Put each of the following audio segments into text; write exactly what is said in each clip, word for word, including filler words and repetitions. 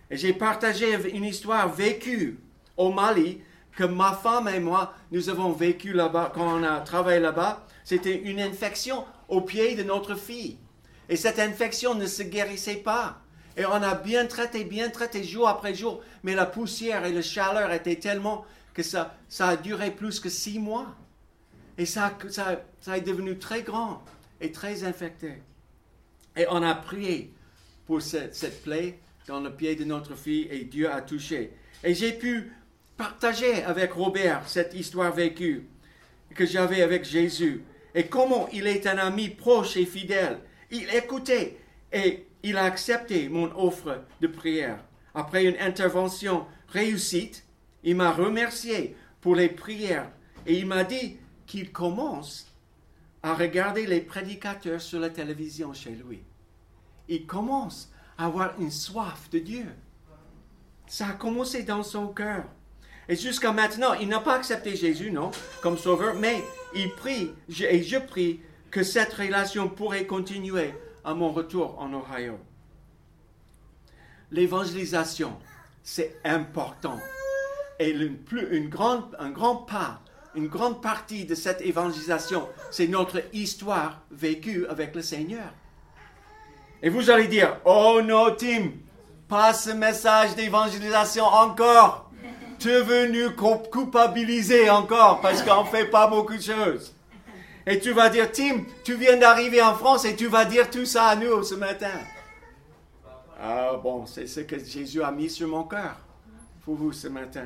Et j'ai partagé une histoire vécue au Mali que ma femme et moi, nous avons vécu là-bas quand on a travaillé là-bas. C'était une infection au pied de notre fille. Et cette infection ne se guérissait pas. Et on a bien traité, bien traité jour après jour. Mais la poussière et la chaleur étaient tellement que ça, ça a duré plus que six mois. Et ça, ça, ça est devenu très grand et très infecté. Et on a prié pour cette, cette plaie dans le pied de notre fille et Dieu a touché. Et j'ai pu partager avec Robert cette histoire vécue que j'avais avec Jésus. Et comment il est un ami proche et fidèle. Il écoutait et il a accepté mon offre de prière. Après une intervention réussite, il m'a remercié pour les prières et il m'a dit qu'il commence à regarder les prédicateurs sur la télévision chez lui. Il commence à avoir une soif de Dieu. Ça a commencé dans son cœur. Et jusqu'à maintenant, il n'a pas accepté Jésus, non, comme sauveur, mais il prie, et je prie, que cette relation pourrait continuer à mon retour en Ohio. L'évangélisation, c'est important. Et une, plus, une grande, un grand pas, une grande partie de cette évangélisation, c'est notre histoire vécue avec le Seigneur. Et vous allez dire, oh non, Tim, pas ce message d'évangélisation encore. Tu es venu culpabiliser encore parce qu'on ne fait pas beaucoup de choses. Et tu vas dire, Tim, tu viens d'arriver en France et tu vas dire tout ça à nous ce matin. Ah bon, c'est ce que Jésus a mis sur mon cœur pour vous ce matin.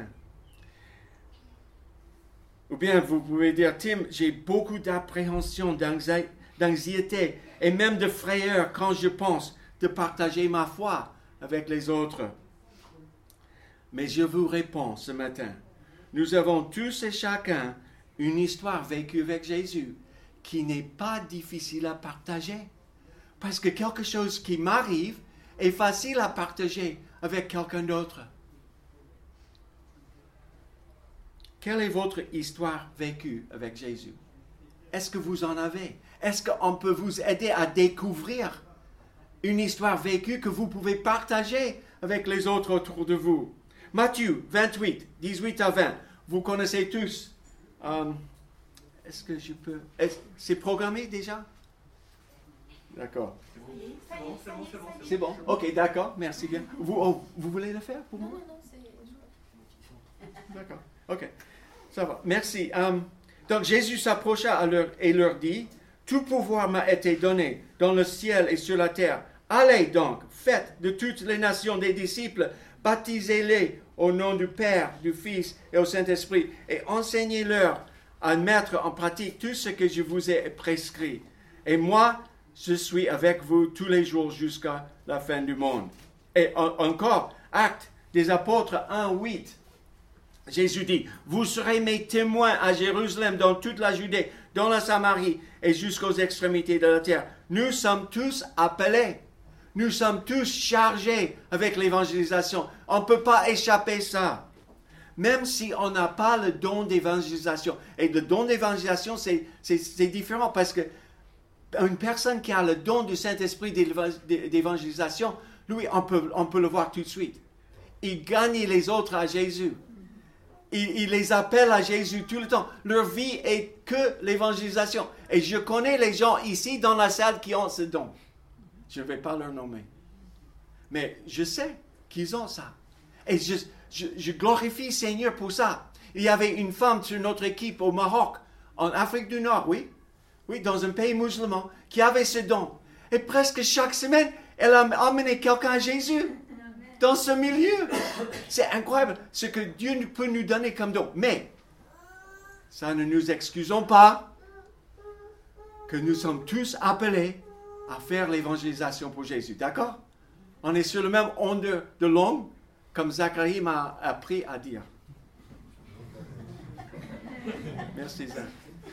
Ou bien vous pouvez dire, Tim, j'ai beaucoup d'appréhension, d'anxiété et même de frayeur quand je pense de partager ma foi avec les autres. Mais je vous réponds ce matin, nous avons tous et chacun une histoire vécue avec Jésus qui n'est pas difficile à partager. Parce que quelque chose qui m'arrive est facile à partager avec quelqu'un d'autre. Quelle est votre histoire vécue avec Jésus? Est-ce que vous en avez? Est-ce qu'on peut vous aider à découvrir une histoire vécue que vous pouvez partager avec les autres autour de vous? Matthieu vingt-huit, dix-huit à vingt. Vous connaissez tous. Um, est-ce que je peux... Est-ce, c'est programmé déjà? D'accord. C'est bon, c'est bon, c'est bon. C'est bon? Ok, d'accord. Merci bien. Vous, oh, vous voulez le faire pour moi? Non, non, c'est... D'accord. Ok. Ça va. Merci. Um, donc, Jésus s'approcha à leur, et leur dit, « Tout pouvoir m'a été donné dans le ciel et sur la terre. Allez donc, faites de toutes les nations des disciples, baptisez-les au nom du Père, du Fils et au Saint-Esprit, et enseignez-leur à mettre en pratique tout ce que je vous ai prescrit. Et moi, je suis avec vous tous les jours jusqu'à la fin du monde. » Et en, encore, Actes des Apôtres un, huit. Jésus dit, « Vous serez mes témoins à Jérusalem, dans toute la Judée, dans la Samarie et jusqu'aux extrémités de la terre. » Nous sommes tous appelés. Nous sommes tous chargés avec l'évangélisation. On ne peut pas échapper à ça. Même si on n'a pas le don d'évangélisation. Et le don d'évangélisation, c'est, c'est, c'est différent parce que une personne qui a le don du Saint-Esprit d'évangélisation, lui, on peut, on peut le voir tout de suite. Il gagne les autres à Jésus. Il, il les appelle à Jésus tout le temps. Leur vie est que l'évangélisation. Et je connais les gens ici dans la salle qui ont ce don. Je ne vais pas leur nommer. Mais je sais qu'ils ont ça. Et je, je, je glorifie le Seigneur pour ça. Il y avait une femme sur notre équipe au Maroc, en Afrique du Nord, oui. Oui, dans un pays musulman, qui avait ce don. Et presque chaque semaine, elle a amené quelqu'un à Jésus. Dans ce milieu. C'est incroyable ce que Dieu peut nous donner comme don. Mais, ça ne nous excusons pas que nous sommes tous appelés à faire l'évangélisation pour Jésus. D'accord? On est sur le même onde de longue, comme Zacharie m'a appris à dire. Merci, Zach.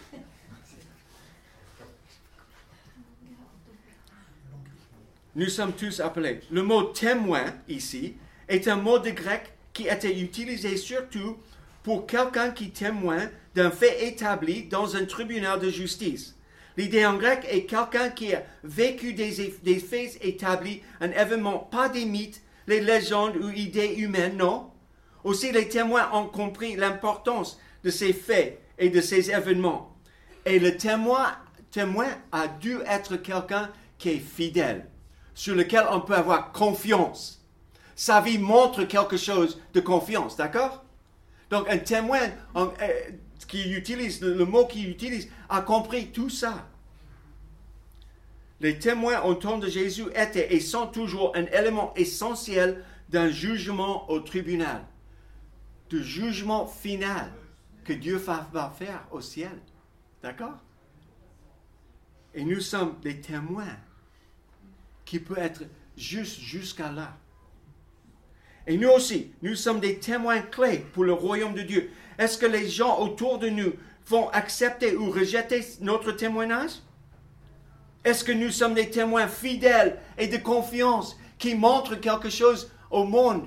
Nous sommes tous appelés. Le mot témoin, ici, est un mot de grec qui était utilisé surtout pour quelqu'un qui témoigne d'un fait établi dans un tribunal de justice. L'idée en grec est quelqu'un qui a vécu des, des faits établis, un événement, pas des mythes, les légendes ou idées humaines, non. Aussi, les témoins ont compris l'importance de ces faits et de ces événements. Et le témoin, témoin a dû être quelqu'un qui est fidèle, sur lequel on peut avoir confiance. Sa vie montre quelque chose de confiance, d'accord? Donc, un témoin on, euh, qui utilise, le, le mot qu'il utilise, a compris tout ça. Les témoins au temps de Jésus étaient et sont toujours un élément essentiel d'un jugement au tribunal, du jugement final que Dieu va faire au ciel. D'accord? Et nous sommes des témoins qui peuvent être juste jusqu'à là. Et nous aussi, nous sommes des témoins clés pour le royaume de Dieu. Est-ce que les gens autour de nous vont accepter ou rejeter notre témoignage? Est-ce que nous sommes des témoins fidèles et de confiance qui montrent quelque chose au monde?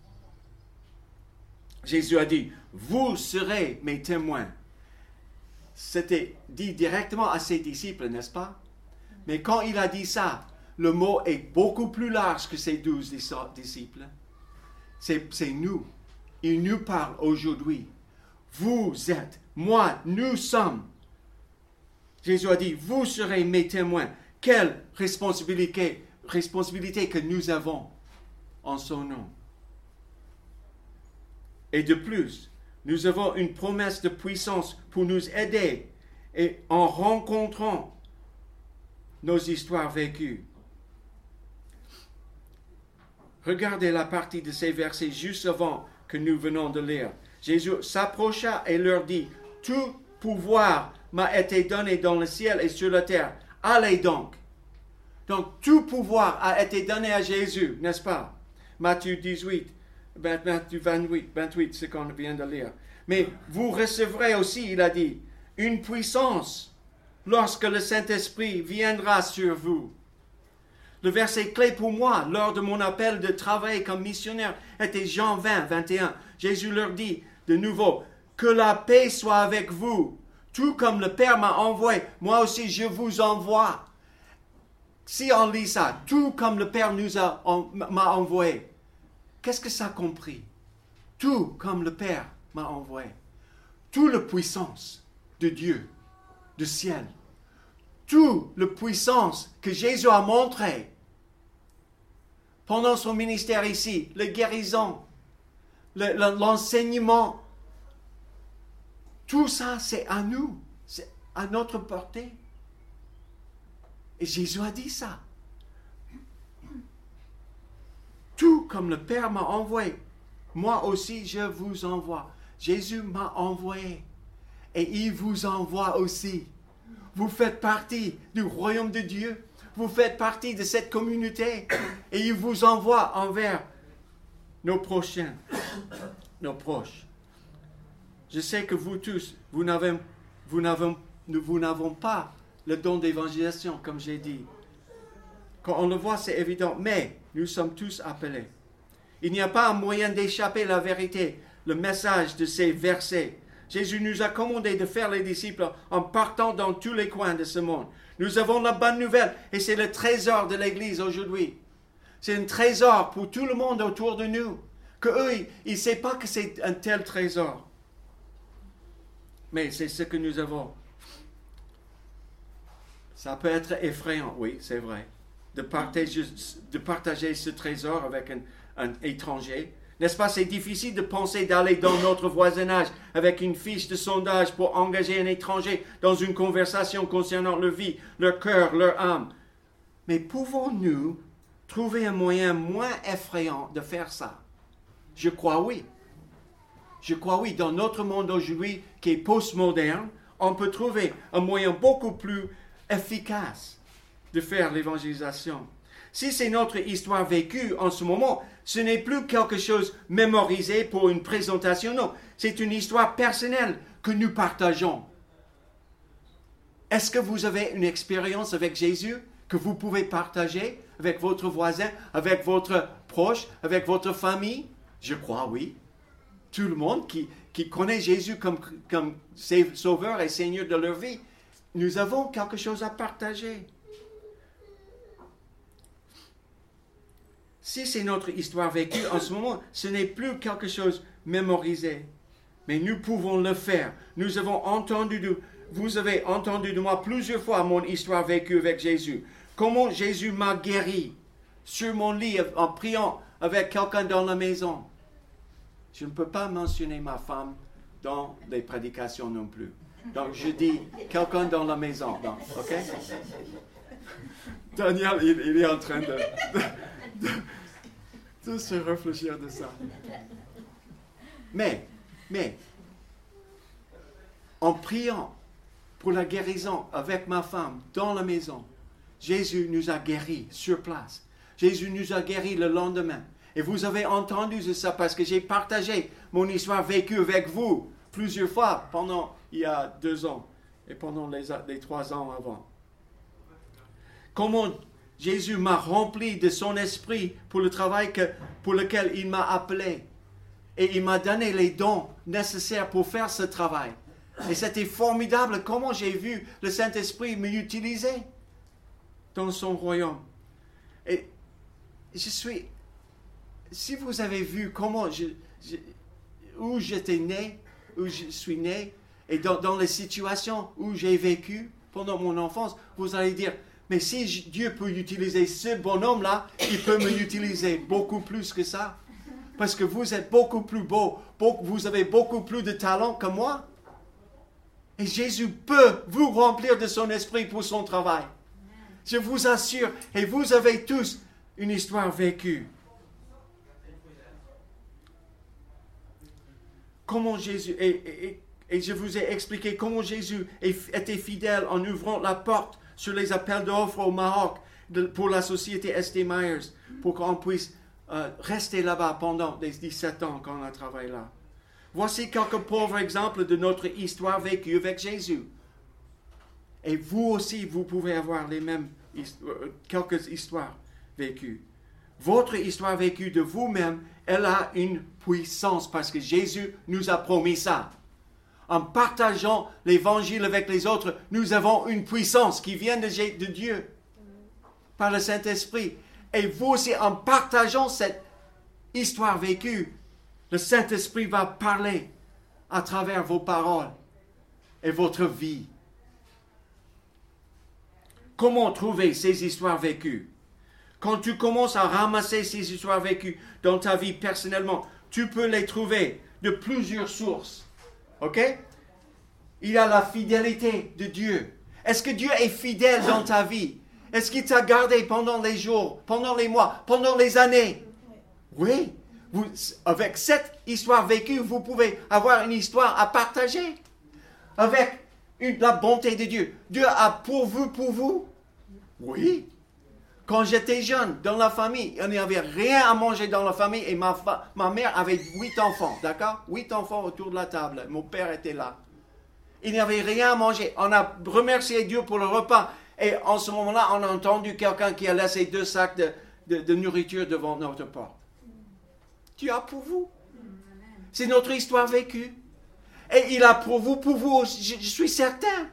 Jésus a dit, vous serez mes témoins. C'était dit directement à ses disciples, n'est-ce pas? Mais quand il a dit ça, le mot est beaucoup plus large que ses douze disciples. C'est, c'est nous. Il nous parle aujourd'hui. Vous êtes, moi, nous sommes. Jésus a dit, vous serez mes témoins. Quelle responsabilité, responsabilité que nous avons en son nom. Et de plus, nous avons une promesse de puissance pour nous aider et en rencontrant nos histoires vécues. Regardez la partie de ces versets juste avant que nous venons de lire. Jésus s'approcha et leur dit, « Tout pouvoir m'a été donné dans le ciel et sur la terre. Allez donc. » Donc, tout pouvoir a été donné à Jésus, n'est-ce pas? Matthieu dix-huit, Matthieu vingt-huit, vingt-huit, ce qu'on vient de lire. Mais vous recevrez aussi, il a dit, une puissance lorsque le Saint-Esprit viendra sur vous. Le verset clé pour moi, lors de mon appel de travail comme missionnaire, était Jean vingt, vingt et un. Jésus leur dit de nouveau, « Que la paix soit avec vous. Tout comme le Père m'a envoyé, moi aussi je vous envoie. » Si on lit ça, tout comme le Père nous a, on, m'a envoyé, qu'est-ce que ça a compris? Tout comme le Père m'a envoyé. Toute la puissance de Dieu, du ciel. Toute la puissance que Jésus a montrée pendant son ministère ici, la guérison, le, le, l'enseignement, tout ça c'est à nous, c'est à notre portée. Et Jésus a dit ça. Tout comme le Père m'a envoyé, moi aussi je vous envoie. Jésus m'a envoyé et il vous envoie aussi. Vous faites partie du royaume de Dieu. Vous faites partie de cette communauté. Et il vous envoie envers nos prochains, nos proches. Je sais que vous tous, vous n'avez, vous n'avez, vous n'avez pas le don d'évangélisation, comme j'ai dit. Quand on le voit, c'est évident. Mais nous sommes tous appelés. Il n'y a pas un moyen d'échapper à la vérité, le message de ces versets. Jésus nous a commandé de faire les disciples en partant dans tous les coins de ce monde. Nous avons la bonne nouvelle et c'est le trésor de l'Église aujourd'hui. C'est un trésor pour tout le monde autour de nous. Que eux, ils ne savent pas que c'est un tel trésor. Mais c'est ce que nous avons. Ça peut être effrayant, oui, c'est vrai, de partager, de partager ce trésor avec un, un étranger. N'est-ce pas, c'est difficile de penser d'aller dans notre voisinage avec une fiche de sondage pour engager un étranger dans une conversation concernant leur vie, leur cœur, leur âme. Mais pouvons-nous trouver un moyen moins effrayant de faire ça? Je crois oui. Je crois oui, dans notre monde aujourd'hui qui est postmoderne, on peut trouver un moyen beaucoup plus efficace de faire l'évangélisation. Si c'est notre histoire vécue en ce moment, ce n'est plus quelque chose mémorisé pour une présentation, non. C'est une histoire personnelle que nous partageons. Est-ce que vous avez une expérience avec Jésus que vous pouvez partager avec votre voisin, avec votre proche, avec votre famille? Je crois oui. Tout le monde qui, qui connaît Jésus comme, comme Sauveur et Seigneur de leur vie, nous avons quelque chose à partager. Si c'est notre histoire vécue, en ce moment, ce n'est plus quelque chose mémorisé. Mais nous pouvons le faire. Nous avons entendu de, vous avez entendu de moi plusieurs fois mon histoire vécue avec Jésus. Comment Jésus m'a guéri sur mon lit en priant avec quelqu'un dans la maison. Je ne peux pas mentionner ma femme dans les prédications non plus. Donc je dis quelqu'un dans la maison. Donc, ok? Daniel, il, il est en train de, de, de, de se réfléchir de ça. Mais, mais, en priant pour la guérison avec ma femme dans la maison, Jésus nous a guéris sur place. Jésus nous a guéris le lendemain. Et vous avez entendu de ça parce que j'ai partagé mon histoire vécue avec vous plusieurs fois pendant il y a deux ans et pendant les, les trois ans avant. Comment Jésus m'a rempli de son esprit pour le travail que, pour lequel il m'a appelé. Et il m'a donné les dons nécessaires pour faire ce travail. Et c'était formidable comment j'ai vu le Saint-Esprit m'utiliser dans son royaume. Et je suis... Si vous avez vu comment je, je, où j'étais né, où je suis né, et dans, dans les situations où j'ai vécu pendant mon enfance, vous allez dire, mais si je, Dieu peut utiliser ce bonhomme-là, il peut m'utiliser beaucoup plus que ça. Parce que vous êtes beaucoup plus beau, beaucoup, vous avez beaucoup plus de talent que moi. Et Jésus peut vous remplir de son esprit pour son travail. Je vous assure, et vous avez tous une histoire vécue. Comment Jésus, et, et, et je vous ai expliqué comment Jésus était fidèle en ouvrant la porte sur les appels d'offres au Maroc de, pour la société S D Myers, pour qu'on puisse euh, rester là-bas pendant les dix-sept ans qu'on a travaillé là. Voici quelques pauvres exemples de notre histoire vécue avec Jésus. Et vous aussi, vous pouvez avoir les mêmes quelques histoires vécues. Votre histoire vécue de vous-même, elle a une puissance parce que Jésus nous a promis ça. En partageant l'évangile avec les autres, nous avons une puissance qui vient de, de Dieu par le Saint-Esprit. Et vous aussi, en partageant cette histoire vécue, le Saint-Esprit va parler à travers vos paroles et votre vie. Comment trouver ces histoires vécues? Quand tu commences à ramasser ces histoires vécues dans ta vie personnellement, tu peux les trouver de plusieurs sources. OK? Il y a la fidélité de Dieu. Est-ce que Dieu est fidèle dans ta vie? Est-ce qu'il t'a gardé pendant les jours, pendant les mois, pendant les années? Oui. Vous, avec cette histoire vécue, vous pouvez avoir une histoire à partager. Avec une, la bonté de Dieu. Dieu a pourvu pour vous. Oui. Quand j'étais jeune, dans la famille, il n'y avait rien à manger dans la famille et ma, fa- ma mère avait huit enfants, d'accord? Huit enfants autour de la table. Mon père était là. Il n'y avait rien à manger. On a remercié Dieu pour le repas. Et en ce moment-là, on a entendu quelqu'un qui a laissé deux sacs de, de, de nourriture devant notre porte. Dieu a pour vous. C'est notre histoire vécue. Et il a pour vous, pour vous, je, je suis certain.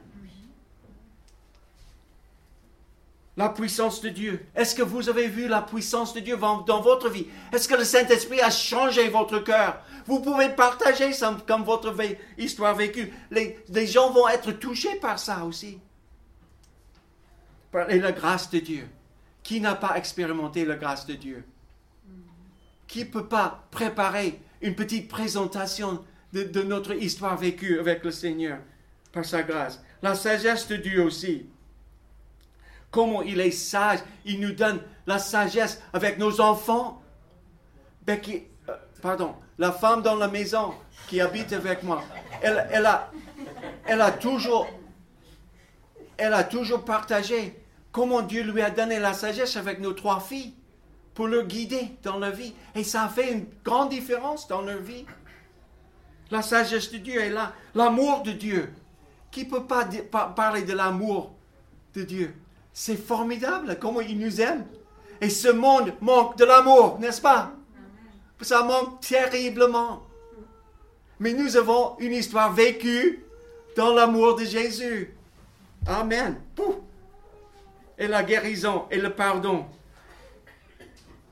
La puissance de Dieu. Est-ce que vous avez vu la puissance de Dieu dans, dans votre vie? Est-ce que le Saint-Esprit a changé votre cœur? Vous pouvez partager ça comme votre vé- histoire vécue. Les, les gens vont être touchés par ça aussi. Par et la grâce de Dieu. Qui n'a pas expérimenté la grâce de Dieu? Qui ne peut pas préparer une petite présentation de, de notre histoire vécue avec le Seigneur par sa grâce? La sagesse de Dieu aussi. Comment il est sage. Il nous donne la sagesse avec nos enfants. Becky, euh, pardon, la femme dans la maison qui habite avec moi, elle, elle, a, elle, a toujours, elle a toujours partagé comment Dieu lui a donné la sagesse avec nos trois filles pour leur guider dans la vie. Et ça a fait une grande différence dans leur vie. La sagesse de Dieu est là. L'amour de Dieu. Qui ne peut pas di- par- parler de l'amour de Dieu? C'est formidable comment il nous aime. Et ce monde manque de l'amour, n'est-ce pas? Ça manque terriblement. Mais nous avons une histoire vécue dans l'amour de Jésus. Amen. Pouf. Et la guérison et le pardon.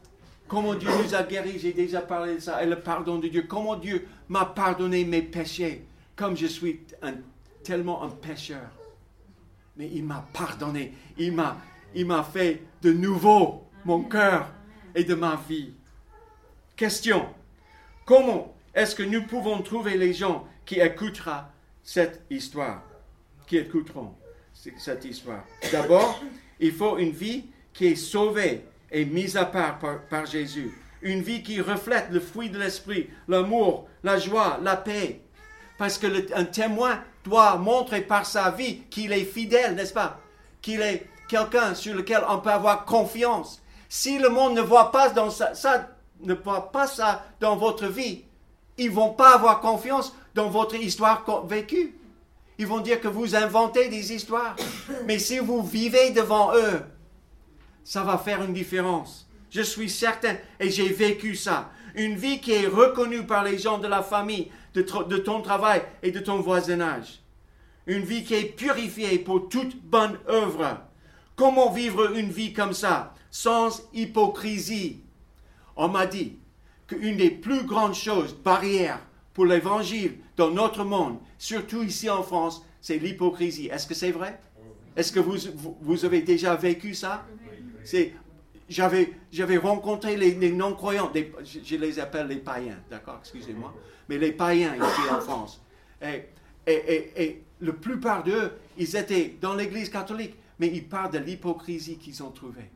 Comment Dieu nous a guéris, j'ai déjà parlé de ça, et le pardon de Dieu. Comment Dieu m'a pardonné mes péchés, comme je suis un, tellement un pécheur. Mais il m'a pardonné, il m'a, il m'a fait de nouveau mon cœur et de ma vie. Question, comment est-ce que nous pouvons trouver les gens qui écouteront cette histoire, qui écouteront cette histoire? D'abord, il faut une vie qui est sauvée et mise à part par, par Jésus. Une vie qui reflète le fruit de l'esprit, l'amour, la joie, la paix. Parce que le, un témoin doit montrer par sa vie qu'il est fidèle, n'est-ce pas? Qu'il est quelqu'un sur lequel on peut avoir confiance. Si le monde ne voit pas, dans ça, ça, ne voit pas ça dans votre vie, ils ne vont pas avoir confiance dans votre histoire vécue. Ils vont dire que vous inventez des histoires. Mais si vous vivez devant eux, ça va faire une différence. Je suis certain, et j'ai vécu ça. Une vie qui est reconnue par les gens de la famille, de, de ton travail et de ton voisinage. Une vie qui est purifiée pour toute bonne œuvre. Comment vivre une vie comme ça, sans hypocrisie? On m'a dit qu'une des plus grandes choses, barrières pour l'évangile dans notre monde, surtout ici en France, c'est l'hypocrisie. Est-ce que c'est vrai? Est-ce que vous, vous, vous avez déjà vécu ça? C'est, j'avais, j'avais rencontré les, les non-croyants, des, je, je les appelle les païens, d'accord, excusez-moi, mais les païens ici en France. Et, et, et, et la plupart d'eux, ils étaient dans l'église catholique, mais ils parlent de l'hypocrisie qu'ils ont trouvée.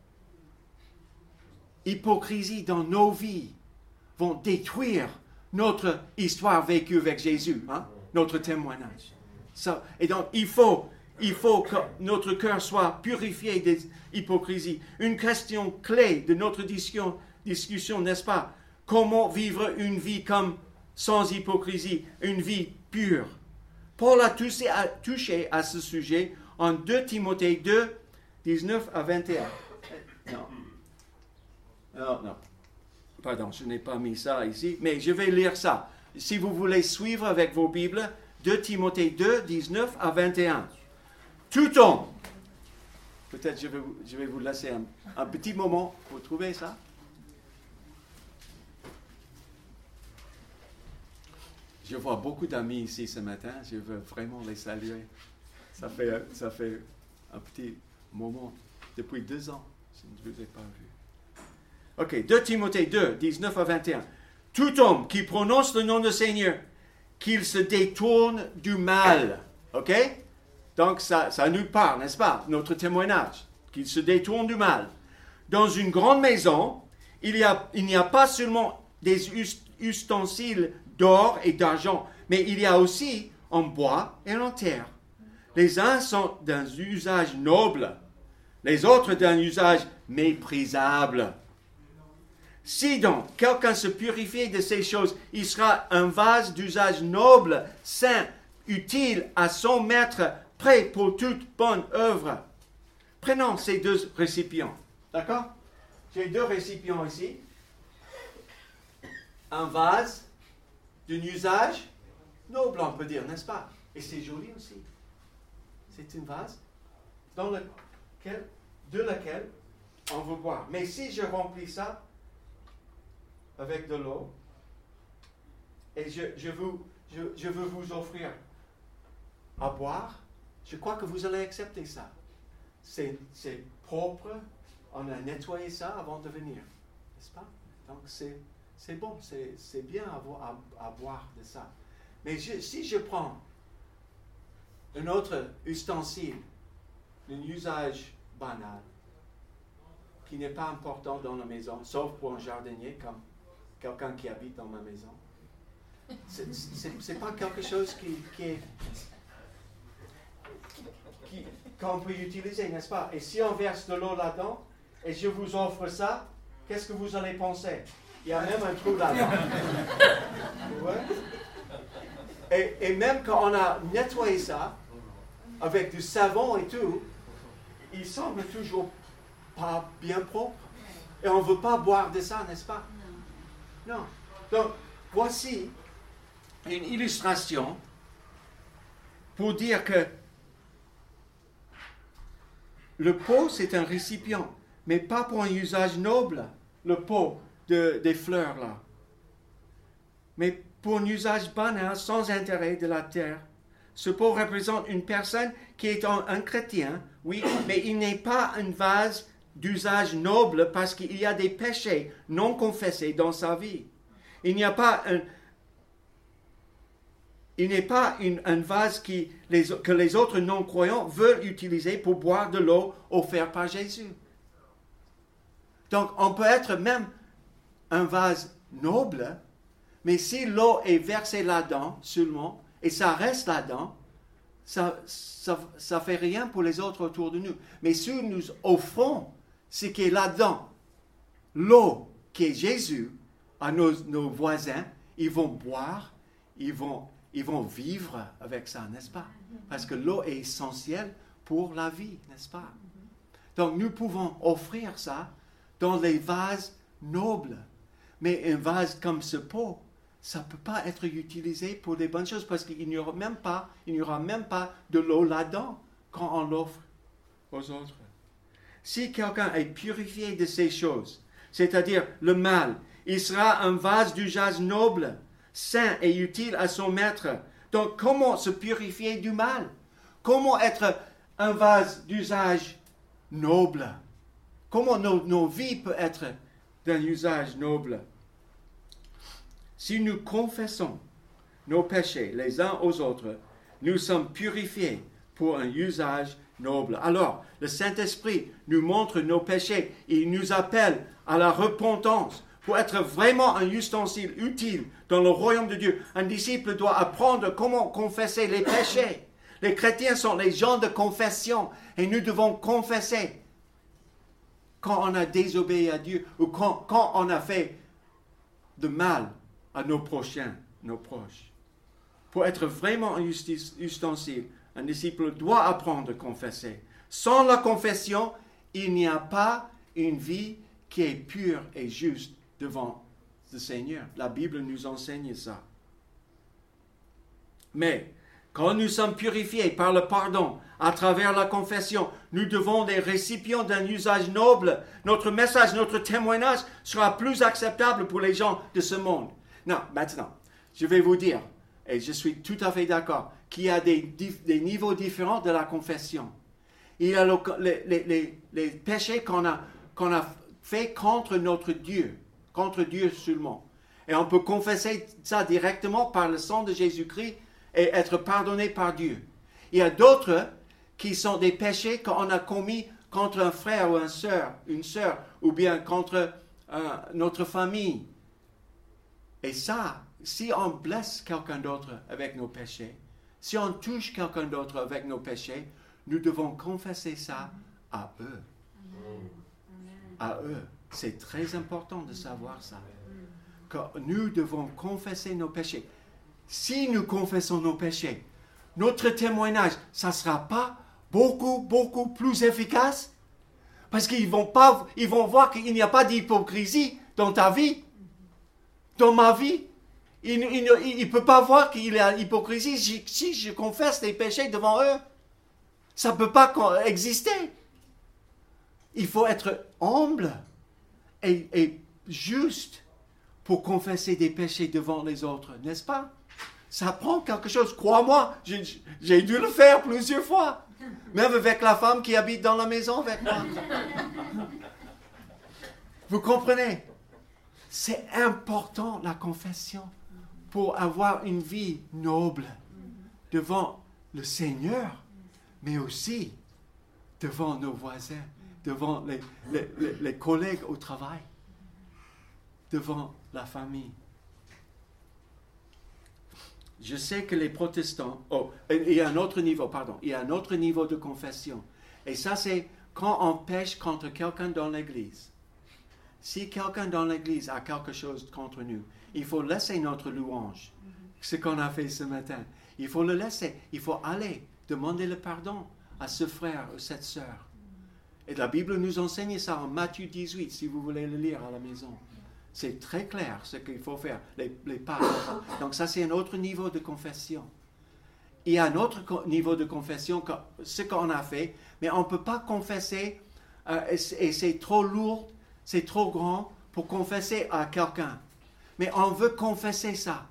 Hypocrisie dans nos vies vont détruire notre histoire vécue avec Jésus, hein, notre témoignage. Ça, et donc, il faut... Il faut que notre cœur soit purifié des hypocrisies. Une question clé de notre discussion, discussion, n'est-ce pas? Comment vivre une vie comme sans hypocrisie, une vie pure? Paul a touché à, touché à ce sujet en deux Timothée deux, dix-neuf à vingt et un. Non. Non, non. Pardon, je n'ai pas mis ça ici, mais je vais lire ça. Si vous voulez suivre avec vos Bibles, deux Timothée deux, dix-neuf à vingt et un. Tout homme, peut-être je vais, je vais vous laisser un, un petit moment pour trouver ça. Je vois beaucoup d'amis ici ce matin, je veux vraiment les saluer. Ça fait, ça fait un petit moment, depuis deux ans, je ne vous ai pas vu. Ok, deux Timothée deux, dix-neuf à vingt et un. Tout homme qui prononce le nom du Seigneur, qu'il se détourne du mal. Ok? Donc, ça, ça nous parle, n'est-ce pas, notre témoignage, qu'il se détourne du mal. Dans une grande maison, il, y a, il n'y a pas seulement des ustensiles d'or et d'argent, mais il y a aussi en bois et en terre. Les uns sont d'un usage noble, les autres d'un usage méprisable. Si donc quelqu'un se purifie de ces choses, il sera un vase d'usage noble, saint, utile à son maître, prêt pour toute bonne œuvre. Prenons ces deux récipients. D'accord? J'ai deux récipients ici. Un vase d'un usage noble, on peut dire, n'est-ce pas? Et c'est joli aussi. C'est un vase dans lequel, de lequel on veut boire. Mais si je remplis ça avec de l'eau, et je, je, veux, je, je veux vous offrir à boire, je crois que vous allez accepter ça. C'est, c'est propre, on a nettoyé ça avant de venir, n'est-ce pas? Donc c'est, c'est bon, c'est, c'est bien à, à, à boire de ça. Mais je, si je prends un autre ustensile, un usage banal, qui n'est pas important dans la maison, sauf pour un jardinier, comme quelqu'un qui habite dans ma maison, c'est, c'est, c'est pas quelque chose qui, qui est... Qui, qu'on peut utiliser, n'est-ce pas? Et si on verse de l'eau là-dedans, et je vous offre ça, qu'est-ce que vous allez penser? Il y a même un trou là-dedans. Ouais. Et, et même quand on a nettoyé ça, avec du savon et tout, il semble toujours pas bien propre. Et on ne veut pas boire de ça, n'est-ce pas? Non. Donc, voici une illustration pour dire que le pot, c'est un récipient, mais pas pour un usage noble. le pot de, des fleurs là. Mais pour un usage banal, sans intérêt de la terre, ce pot représente une personne qui est un, un chrétien, oui, mais il n'est pas un vase d'usage noble parce qu'il y a des péchés non confessés dans sa vie. Il n'y a pas un, il n'est pas une, un vase qui, les, que les autres non-croyants veulent utiliser pour boire de l'eau offerte par Jésus. Donc, on peut être même un vase noble, mais si l'eau est versée là-dedans seulement, et ça reste là-dedans, ça ça, ça fait rien pour les autres autour de nous. Mais si nous offrons ce qui est là-dedans, l'eau qui est Jésus, à nos, nos voisins, ils vont boire, ils vont, ils vont vivre avec ça, n'est-ce pas? Parce que l'eau est essentielle pour la vie, n'est-ce pas? Donc nous pouvons offrir ça dans les vases nobles. Mais un vase comme ce pot, ça ne peut pas être utilisé pour des bonnes choses parce qu'il n'y aura même pas, il n'y aura même pas de l'eau là-dedans quand on l'offre aux autres. Si quelqu'un est purifié de ces choses, c'est-à-dire le mal, il sera un vase d'usage noble, sain et utile à son maître. Donc comment se purifier du mal? Comment être un vase d'usage noble? Comment nos, nos vies peuvent être d'un usage noble? Si nous confessons nos péchés les uns aux autres, nous sommes purifiés pour un usage noble. Alors, le Saint-Esprit nous montre nos péchés et il nous appelle à la repentance pour être vraiment un ustensile utile dans le royaume de Dieu. Un disciple doit apprendre comment confesser les péchés. Les chrétiens sont les gens de confession et nous devons confesser quand on a désobéi à Dieu ou quand, quand on a fait de mal à nos prochains, nos proches. Pour être vraiment un ustensile, un disciple doit apprendre à confesser. Sans la confession, il n'y a pas une vie qui est pure et juste devant le Seigneur. La Bible nous enseigne ça. Mais quand nous sommes purifiés par le pardon à travers la confession, nous devons être récipients d'un usage noble. Notre message, notre témoignage sera plus acceptable pour les gens de ce monde. Non, maintenant, je vais vous dire, et je suis tout à fait d'accord, qu'il y a des, des niveaux différents de la confession. Il y a le, les, les, les péchés qu'on a, qu'on a fait contre notre Dieu, contre Dieu seulement. Et on peut confesser ça directement par le sang de Jésus-Christ et être pardonné par Dieu. Il y a d'autres qui sont des péchés qu'on a commis contre un frère ou une sœur, une sœur, ou bien contre euh, notre famille. Et ça, si on blesse quelqu'un d'autre avec nos péchés, si on touche quelqu'un d'autre avec nos péchés, nous devons confesser ça à eux. À eux. C'est très important de savoir ça. Que nous devons confesser nos péchés. Si nous confessons nos péchés, notre témoignage, ça ne sera pas beaucoup, beaucoup plus efficace. Parce qu'ils vont pas, ils vont voir qu'il n'y a pas d'hypocrisie dans ta vie. Dans ma vie, il ne peut pas voir qu'il y a l'hypocrisie si, si je confesse les péchés devant eux. Ça ne peut pas exister. Il faut être humble et, et juste pour confesser des péchés devant les autres, n'est-ce pas? Ça prend quelque chose, crois-moi, j'ai, j'ai dû le faire plusieurs fois. Même avec la femme qui habite dans la maison avec moi. Vous comprenez? C'est important, la confession, pour avoir une vie noble devant le Seigneur, mais aussi devant nos voisins, devant les, les, les, les collègues au travail, devant la famille. Je sais que les protestants... Oh, il y a un autre niveau, pardon. Il y a un autre niveau de confession. Et ça, c'est quand on pêche contre quelqu'un dans l'Église. Si quelqu'un dans l'Église a quelque chose contre nous, il faut laisser notre louange, ce qu'on a fait ce matin. Il faut le laisser. Il faut aller demander le pardon à ce frère ou cette sœur. Et la Bible nous enseigne ça en Matthieu dix-huit, si vous voulez le lire à la maison. C'est très clair ce qu'il faut faire, les, les pas. Donc ça, c'est un autre niveau de confession. Il y a un autre co- niveau de confession, que, ce qu'on a fait, mais on ne peut pas confesser, euh, et, et c'est trop lourd, c'est trop grand pour confesser à quelqu'un. Mais on veut confesser ça.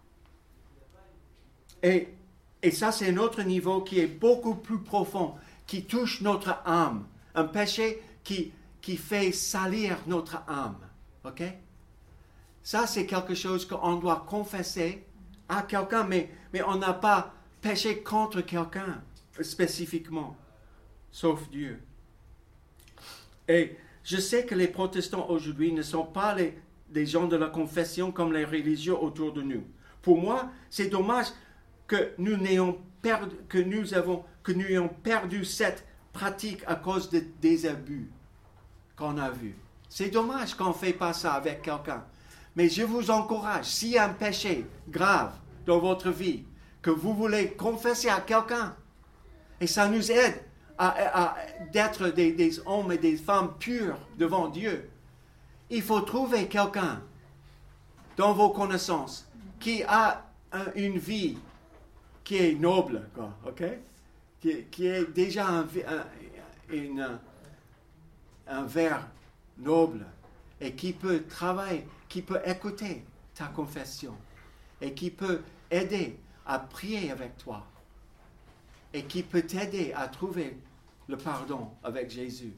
Et, et ça, c'est un autre niveau qui est beaucoup plus profond, qui touche notre âme. Un péché qui, qui fait salir notre âme. OK? Ça, c'est quelque chose qu'on doit confesser à quelqu'un, mais, mais on n'a pas péché contre quelqu'un spécifiquement, sauf Dieu. Et je sais que les protestants aujourd'hui ne sont pas les, des gens de la confession comme les religieux autour de nous. Pour moi, c'est dommage que nous n'ayons perdu, que nous avons, que nous ayons perdu cette pratique à cause de, des abus qu'on a vus. C'est dommage qu'on ne fait pas ça avec quelqu'un. Mais je vous encourage, s'il y a un péché grave dans votre vie, que vous voulez confesser à quelqu'un, et ça nous aide à, à, à d'être des, des hommes et des femmes purs devant Dieu, il faut trouver quelqu'un dans vos connaissances qui a un, une vie qui est noble, quoi, ok? Qui, qui est déjà un, un, une, un vers noble et qui peut travailler, qui peut écouter ta confession et qui peut aider à prier avec toi et qui peut t'aider à trouver le pardon avec Jésus.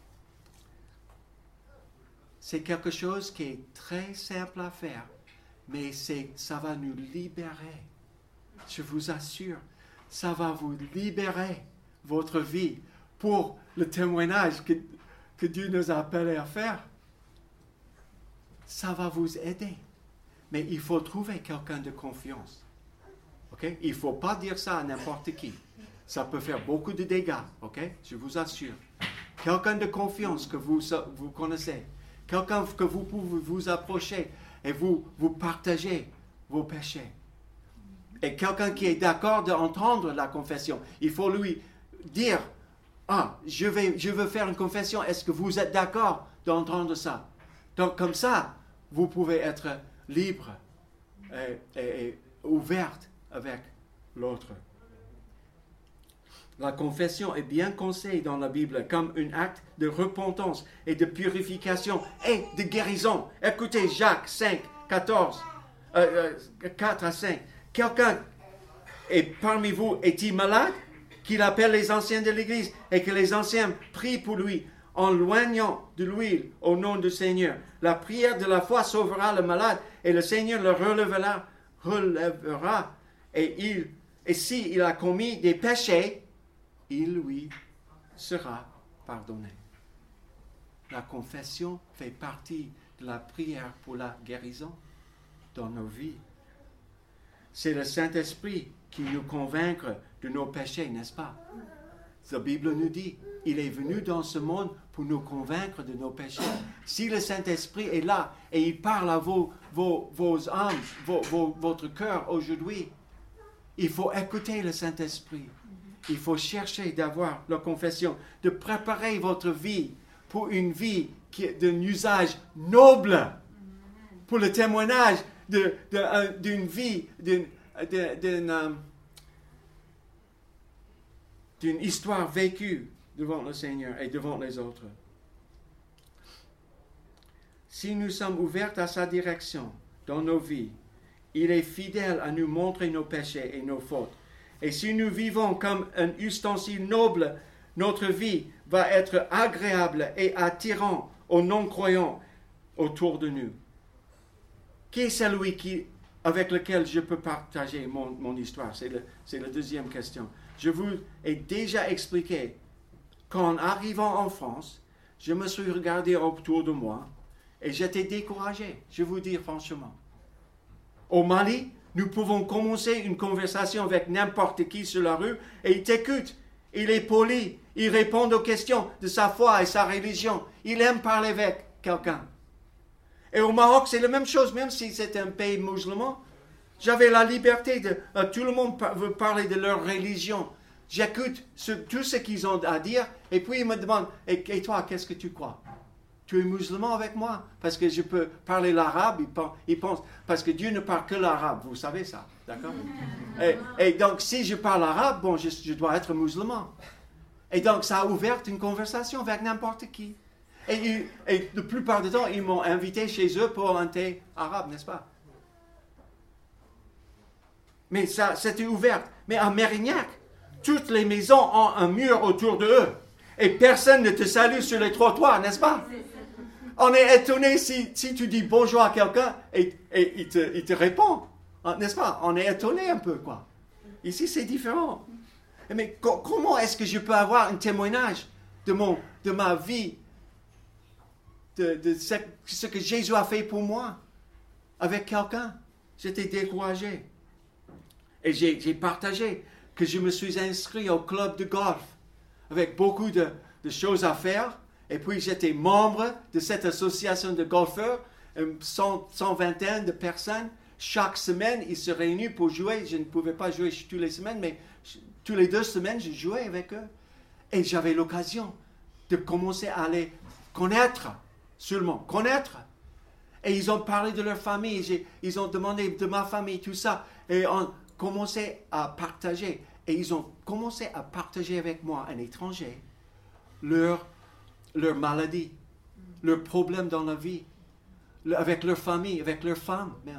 C'est quelque chose qui est très simple à faire, mais c'est, ça va nous libérer. Je vous assure, ça va vous libérer votre vie pour le témoignage que, que Dieu nous a appelé à faire. Ça va vous aider. Mais il faut trouver quelqu'un de confiance. Okay? Il ne faut pas dire ça à n'importe qui. Ça peut faire beaucoup de dégâts. Okay? Je vous assure. Quelqu'un de confiance que vous, vous connaissez. Quelqu'un que vous pouvez vous approcher et vous, vous partagez vos péchés. Et quelqu'un qui est d'accord d'entendre la confession. Il faut lui dire, ah, je, vais, je veux faire une confession. Est-ce que vous êtes d'accord d'entendre ça? Donc, comme ça, vous pouvez être libre et, et, et ouverte avec l'autre. La confession est bien conseillée dans la Bible comme un acte de repentance et de purification et de guérison. Écoutez Jacques cinq, quatorze, euh, quatre à cinq. Quelqu'un est parmi vous est-il malade? Qu'il appelle les anciens de l'Église et que les anciens prient pour lui en loignant de l'huile au nom du Seigneur. La prière de la foi sauvera le malade et le Seigneur le relèvera, relèvera et, il, et s'il a commis des péchés, il lui sera pardonné. La confession fait partie de la prière pour la guérison dans nos vies. C'est le Saint-Esprit qui nous convainc de nos péchés, n'est-ce pas? La Bible nous dit, il est venu dans ce monde pour nous convaincre de nos péchés. Si le Saint-Esprit est là et il parle à vos, vos, vos âmes, vos, vos, votre cœur aujourd'hui, il faut écouter le Saint-Esprit. Il faut chercher d'avoir la confession, de préparer votre vie pour une vie qui est d'un usage noble, pour le témoignage de, de, uh, d'une vie, d'une, d'une, um, d'une histoire vécue devant le Seigneur et devant les autres. Si nous sommes ouverts à sa direction dans nos vies, il est fidèle à nous montrer nos péchés et nos fautes. Et si nous vivons comme un ustensile noble, notre vie va être agréable et attirant aux non-croyants autour de nous. Qui est celui qui, avec lequel je peux partager mon, mon histoire? C'est, le, c'est la deuxième question. Je vous ai déjà expliqué qu'en arrivant en France, je me suis regardé autour de moi et j'étais découragé, je vous dis franchement. Au Mali, nous pouvons commencer une conversation avec n'importe qui sur la rue et il t'écoute. Il est poli. Il répond aux questions de sa foi et sa religion. Il aime parler avec quelqu'un. Et au Maroc, c'est la même chose, même si c'est un pays musulman. J'avais la liberté de... Uh, tout le monde par, veut parler de leur religion. J'écoute ce, tout ce qu'ils ont à dire et puis ils me demandent, et, et toi, qu'est-ce que tu crois? Tu es musulman avec moi? Parce que je peux parler l'arabe, ils pensent, parce que Dieu ne parle que l'arabe, vous savez ça, d'accord? et, et donc, si je parle arabe, bon, je, je dois être musulman. Et donc, ça a ouvert une conversation avec n'importe qui. Et, ils- et la plupart du temps, ils m'ont invité chez eux pour un thé arabe, n'est-ce pas? Mais ça, c'était ouvert. Mais à Mérignac, toutes les maisons ont un mur autour d'eux. Et personne ne te salue sur les trottoirs, n'est-ce pas? On est étonné si, si tu dis bonjour à quelqu'un et, et il, te, il te répond. N'est-ce pas? On est étonné un peu, quoi. Ici, c'est différent. Mais co- comment est-ce que je peux avoir un témoignage de, mon, de ma vie, de, de ce, ce que Jésus a fait pour moi avec quelqu'un? J'étais découragé. Et j'ai, j'ai partagé que je me suis inscrit au club de golf avec beaucoup de, de choses à faire. Et puis j'étais membre de cette association de golfeurs, une cent, cent vingtaine de personnes. Chaque semaine, ils se réunissent pour jouer. Je ne pouvais pas jouer toutes les semaines, mais toutes les deux semaines, je jouais avec eux. Et j'avais l'occasion de commencer à les connaître, seulement connaître. Et ils ont parlé de leur famille, j'ai, ils ont demandé de ma famille, tout ça. Et on commençait à partager. Et ils ont commencé à partager avec moi, un étranger, leur, leur maladie, leurs problèmes dans la vie, le, avec leur famille, avec leurs femmes même.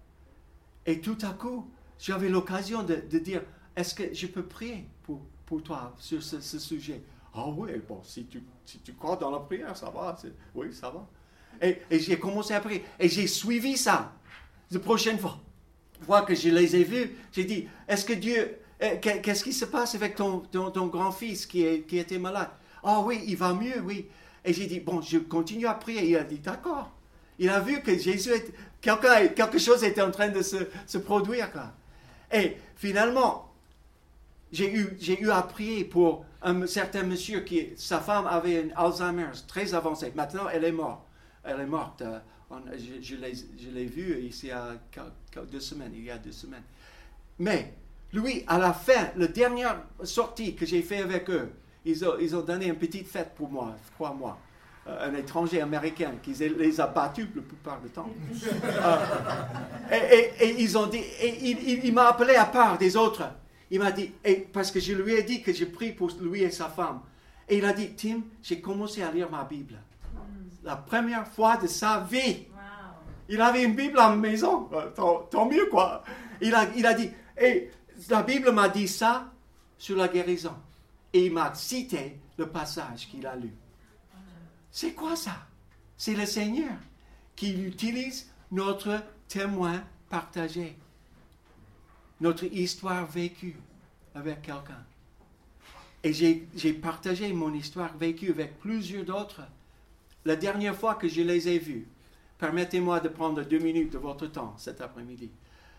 Et tout à coup, j'avais l'occasion de, de dire, est-ce que je peux prier pour, pour toi sur ce, ce sujet? Ah oui, bon, si tu, si tu crois dans la prière, ça va. C'est, oui, ça va. Et, et j'ai commencé à prier. Et j'ai suivi ça. La prochaine fois, fois que je les ai vus, j'ai dit, est-ce que Dieu, qu'est-ce qui se passe avec ton, ton, ton grand-fils qui, est, qui était malade? Ah oui, il va mieux, oui. Et j'ai dit, bon, je continue à prier. Il a dit, d'accord. Il a vu que Jésus, est, quelqu'un, quelque chose était en train de se, se produire là. Et finalement, j'ai eu, j'ai eu à prier pour un certain monsieur qui, sa femme avait un Alzheimer très avancé. Maintenant, elle est morte. Elle est morte. Euh, on, je, je, l'ai, je l'ai vue ici il y a deux semaines, il y a deux semaines. Mais lui, à la fin, la dernière sortie que j'ai fait avec eux, ils ont, ils ont donné une petite fête pour moi, crois-moi. Un étranger américain qui les a battus la plupart du temps. euh, et, et, et ils ont dit, et il, il, il m'a appelé à part des autres. Il m'a dit, et parce que je lui ai dit que j'ai prié pour lui et sa femme. Et il a dit, Tim, j'ai commencé à lire ma Bible. La première fois de sa vie. Wow. Il avait une Bible à la maison. Tant, tant mieux, quoi. Il a, il a dit, et la Bible m'a dit ça sur la guérison. Et il m'a cité le passage qu'il a lu. C'est quoi ça? C'est le Seigneur qui utilise notre témoin partagé, notre histoire vécue avec quelqu'un. Et j'ai, j'ai partagé mon histoire vécue avec plusieurs d'autres. La dernière fois que je les ai vus, permettez-moi de prendre deux minutes de votre temps cet après-midi.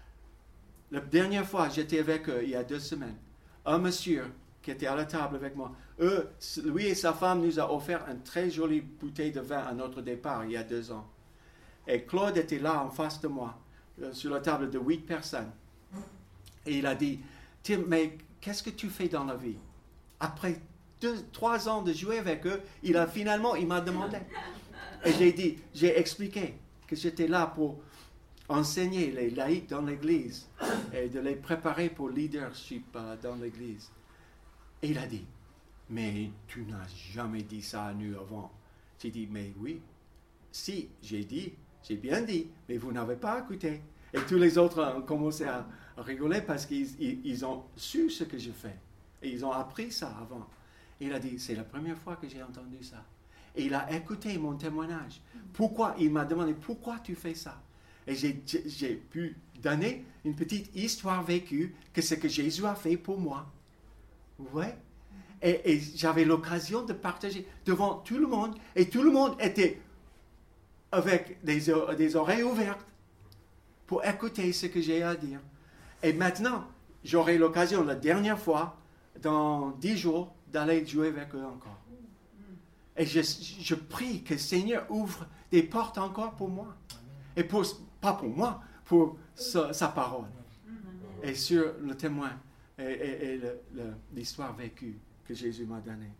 La dernière fois, j'étais avec eux il y a deux semaines. Un monsieur qui était à la table avec moi. Eux, lui et sa femme nous a offert une très jolie bouteille de vin à notre départ il y a deux ans. Et Claude était là en face de moi, euh, sur la table de huit personnes. Et il a dit, Tim, mais qu'est-ce que tu fais dans la vie? Après deux, trois ans de jouer avec eux, il a finalement, il m'a demandé. Et j'ai dit, j'ai expliqué que j'étais là pour enseigner les laïcs dans l'église et de les préparer pour le leadership euh, dans l'église. Et il a dit, mais tu n'as jamais dit ça à nous avant. J'ai dit, mais oui, si, j'ai dit, j'ai bien dit, mais vous n'avez pas écouté. Et tous les autres ont commencé à, à rigoler parce qu'ils ils, ils ont su ce que je fais. Et ils ont appris ça avant. Et il a dit, c'est la première fois que j'ai entendu ça. Et il a écouté mon témoignage. Pourquoi? Il m'a demandé, pourquoi tu fais ça? Et j'ai, j'ai pu donner une petite histoire vécue que ce que Jésus a fait pour moi. Vous voyez? Et, et j'avais l'occasion de partager devant tout le monde. Et tout le monde était avec des, des oreilles ouvertes pour écouter ce que j'ai à dire. Et maintenant, j'aurai l'occasion, la dernière fois, dans dix jours, d'aller jouer avec eux encore. Et je, je prie que le Seigneur ouvre des portes encore pour moi. Et pour, pas pour moi, pour sa, sa parole. Et sur le témoin et, et, et le, le, l'histoire vécue que Jésus m'a donnée.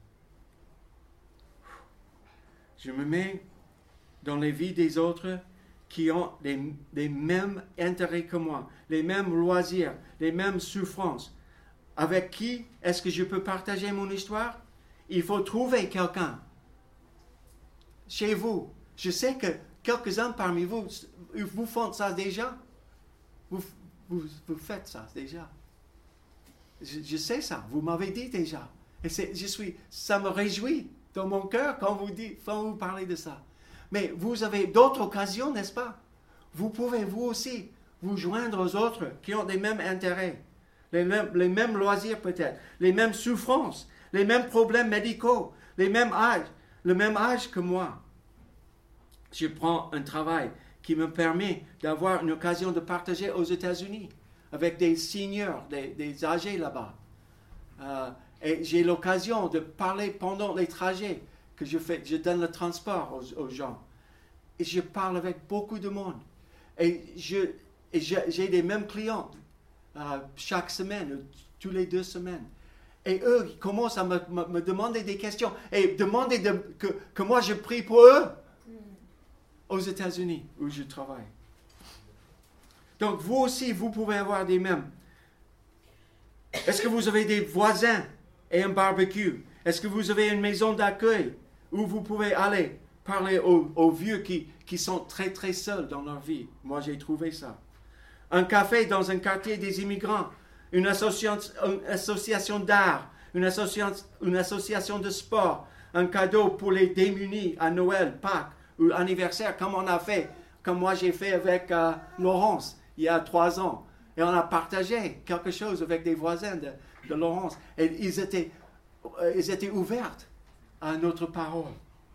Je me mets dans les vies des autres qui ont les, les mêmes intérêts que moi, les mêmes loisirs, les mêmes souffrances. Avec qui est-ce que je peux partager mon histoire? Il faut trouver quelqu'un chez vous. Je sais que quelques-uns parmi vous, vous font ça déjà. Vous, vous, vous faites ça déjà. Je, je sais ça, vous m'avez dit déjà. Et c'est, je suis, ça me réjouit dans mon cœur quand vous, dites, quand vous parlez de ça. Mais vous avez d'autres occasions, n'est-ce pas? Vous pouvez vous aussi vous joindre aux autres qui ont les mêmes intérêts, les mêmes, les mêmes loisirs peut-être, les mêmes souffrances, les mêmes problèmes médicaux, les mêmes âges, le même âge que moi. Je prends un travail qui me permet d'avoir une occasion de partager aux États-Unis avec des seniors, des, des âgés là-bas. Euh, et j'ai l'occasion de parler pendant les trajets que je fais. Je donne le transport aux, aux gens. Et je parle avec beaucoup de monde. Et, je, et je, j'ai les mêmes clients euh, chaque semaine, tous les deux semaines. Et eux, ils commencent à me, me, me demander des questions et demander de, que, que moi je prie pour eux aux États-Unis où je travaille. Donc vous aussi, vous pouvez avoir des mêmes. Est-ce que vous avez des voisins et un barbecue? Est-ce que vous avez une maison d'accueil où vous pouvez aller parler aux, aux vieux qui, qui sont très très seuls dans leur vie? Moi, j'ai trouvé ça. Un café dans un quartier des immigrants, une association, une association d'art, une association, une association de sport, un cadeau pour les démunis à Noël, Pâques ou anniversaire, comme on a fait, comme moi j'ai fait avec euh, Laurence il y a trois ans. Et on a partagé quelque chose avec des voisins de, de Laurence. Et ils étaient, euh, ils étaient ouverts à notre parole.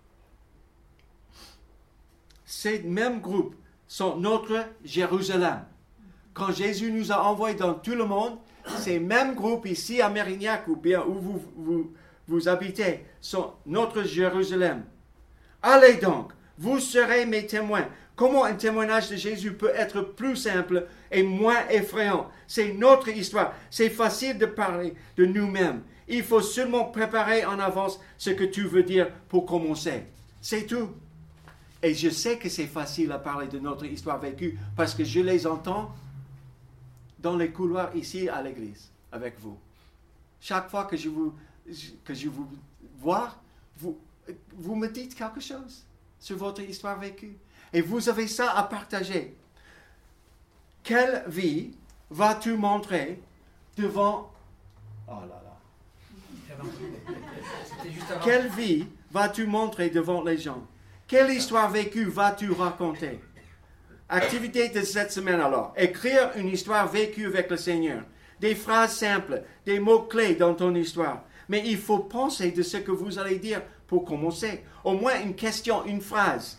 Ces mêmes groupes sont notre Jérusalem. Quand Jésus nous a envoyés dans tout le monde, ces mêmes groupes ici à Mérignac ou bien où vous, vous, vous habitez sont notre Jérusalem. Allez donc, vous serez mes témoins. Comment un témoignage de Jésus peut être plus simple et moins effrayant? C'est notre histoire. C'est facile de parler de nous-mêmes. Il faut seulement préparer en avance ce que tu veux dire pour commencer. C'est tout. Et je sais que c'est facile à parler de notre histoire vécue parce que je les entends dans les couloirs ici à l'église avec vous. Chaque fois que je vous, que je vous vois, vous, vous me dites quelque chose sur votre histoire vécue. Et vous avez ça à partager. Quelle vie vas-tu montrer devant... Oh là là. Quelle vie vas-tu montrer devant les gens? Quelle histoire vécue vas-tu raconter? Activité de cette semaine alors. Écrire une histoire vécue avec le Seigneur. Des phrases simples, des mots-clés dans ton histoire. Mais il faut penser de ce que vous allez dire pour commencer. Au moins une question, une phrase.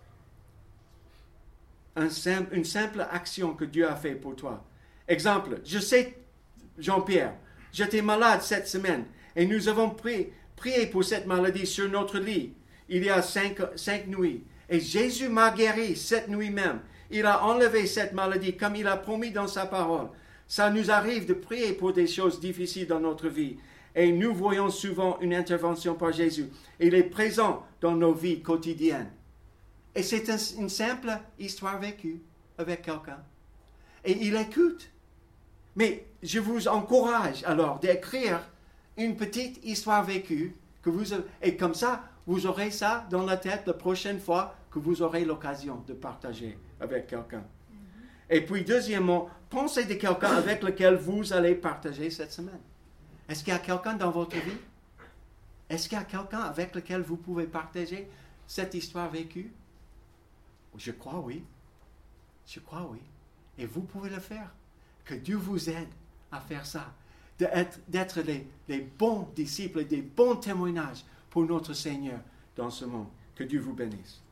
Un simple, une simple action que Dieu a fait pour toi. Exemple, je sais, Jean-Pierre, j'étais malade cette semaine et nous avons prié, prié pour cette maladie sur notre lit il y a cinq, cinq nuits. Et Jésus m'a guéri cette nuit même. Il a enlevé cette maladie comme il a promis dans sa parole. Ça nous arrive de prier pour des choses difficiles dans notre vie. Et nous voyons souvent une intervention par Jésus. Il est présent dans nos vies quotidiennes. Et c'est un, une simple histoire vécue avec quelqu'un. Et il écoute. Mais je vous encourage alors d'écrire une petite histoire vécue. Que vous, et comme ça, vous aurez ça dans la tête la prochaine fois que vous aurez l'occasion de partager avec quelqu'un. Mm-hmm. Et puis deuxièmement, pensez de quelqu'un avec lequel vous allez partager cette semaine. Est-ce qu'il y a quelqu'un dans votre vie? Est-ce qu'il y a quelqu'un avec lequel vous pouvez partager cette histoire vécue? Je crois oui. Je crois oui. Et vous pouvez le faire. Que Dieu vous aide à faire ça. D'être, d'être les, les bons disciples, des bons témoignages pour notre Seigneur dans ce monde. Que Dieu vous bénisse.